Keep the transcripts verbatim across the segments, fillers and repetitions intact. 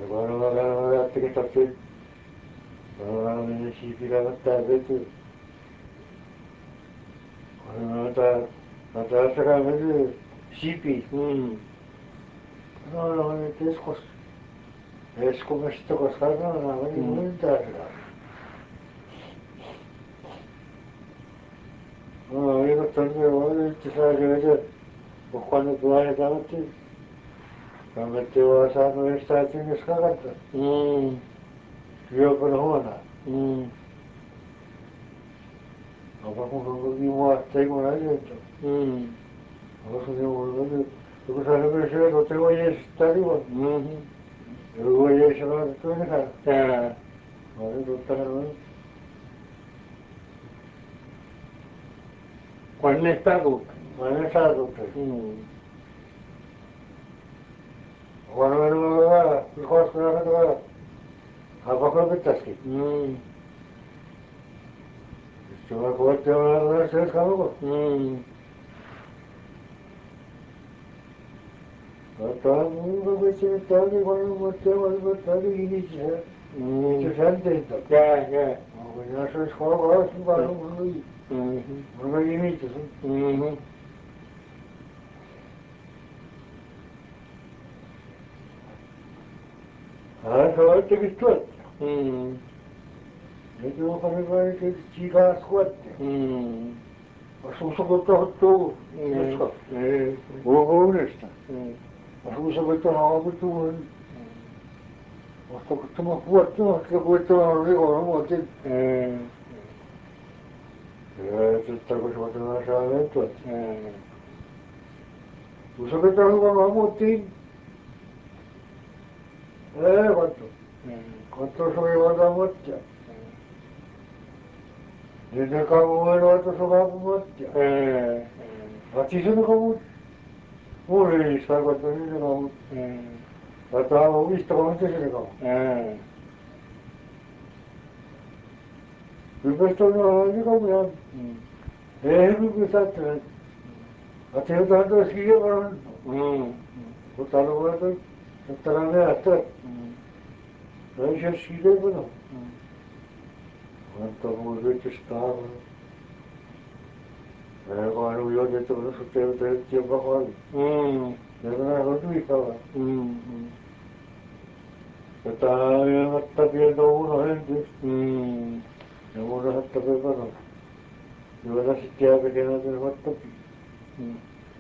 我々がやってきたって、我々のシーピーがなったら別、これまた、また朝がまず シーピー、うん。この名前で少し、えしこめしとかさらな名前に向いたやつが。うん、ありがとうね、俺ってさ、それで、お金加えたって、頑張ってはさんのしたやつにしかかった。うん。記憶の方な。うん。あばこの時もあってもないでと。うん。あばこでも俺で、そこさらめしがとてもいいしたりも。うん。eu ia chamar de tudo errado. É. Olha, eu estou quando está adulto. Quando está adulto. Hum. Agora eu não agora, eu gosto de agora. A pouco que está aqui. Hum. Isso é uma coisa que eu não sei se eu Hum. Então, eu vou te meter e quando eu vou ter, eu vou ter e iniciar. Hum. Isso já entendo. É, é. Eu acho que a escola agora se vai não ir. Uhum. Não vai limite, sim. Uhum. Ah, só vai ter que tudo. Hum. Eu falei, vai ter que tirar as coisas. Hum. A sua secretária estou. É. Vou vou nesta. A sua secretária não vai tu. A sua secretária pode tu, que pode tu não liga não pode. É. É, tu está com o seu na chave tudo. É. O secretário não pode. É, quanto. Quanto sou eu da moça. Desde que eu vou lá tu sou da moça. É. A ti se não como. Ora, isso agora tu não como. É. Até o visto como tu se não como. É. O visto não é como é. É, não precisa ter. Até o tanto assim agora. Hum. O tanto agora tu tá na minha até. Aí já se leva não. Quanto muito estava. Agora o eu dentro do sorteio dele tinha para fora. Hum. Eu não era muito ficava. Hum. Eu estava eu estava vendo uma gente. Hum. Eu vou dar até para não. Eu vou dar se tiver pequena de uma tapi. Hum.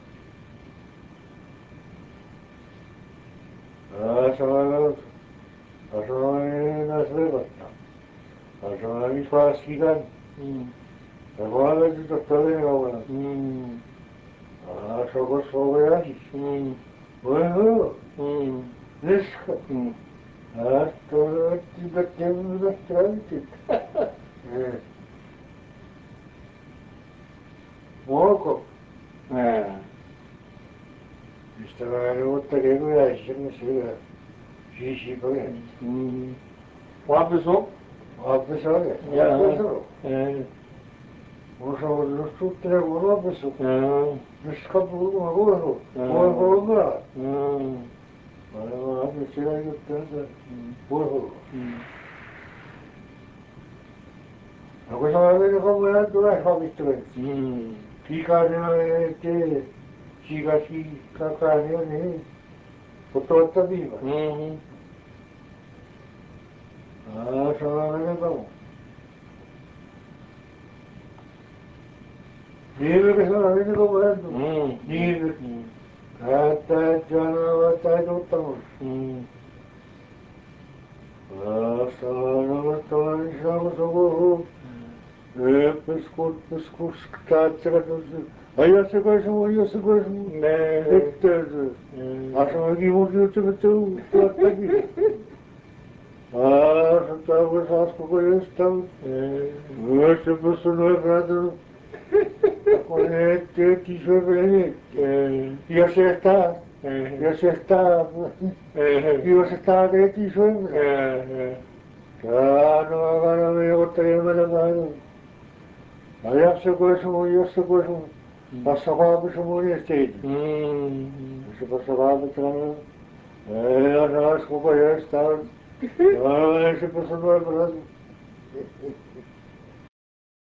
Ah, só era. Ah, só era nas levas. Ah, só era me faz ficar. Hum. Agora eu estou todo agora. Hum. Ah, só gostou de agir. Hum. Bueno. Hum. Risca. Hum. Ah, estou aqui batendo na frente. É. Moco. É. Estava eu teria que agir, não sei. Xixi, para ver. Hum. Uma pessoa? Uma pessoa, é. Uma pessoa. É. Você não escuta uma pessoa. É. Não escapa uma coisa. Uma coisa. Hum. Mas não é que eu tenho. Porra. Agora só vai ver como é tu é hobby tu. Hum. Fica né que fica aqui cacaria né. Foto viva. Uhum. Ah, só vai ver como. Nível que só vai ver como é tu. Hum. Nível. Até já não até do tão. Hum. Ah, só não estou em chama socorro. É, pescoço, pescoço que está atrás do. Aí essa coisa, aí essa coisa. É. Certeza. Acham que vou ter que ter o plato aqui. Ah, já estava já as coisas estão. É. Essa pessoa não é nada. Corrente, tesouro, e acertar. E acertar. E acertar a tesouro. Ah, não, agora me botei a mão. Aí essa coisa, essa coisa, passava por essa mulher. Essa passava por essa. Eh, Nós, companheiros, estavam. Não, esse pessoal não é brasileiro.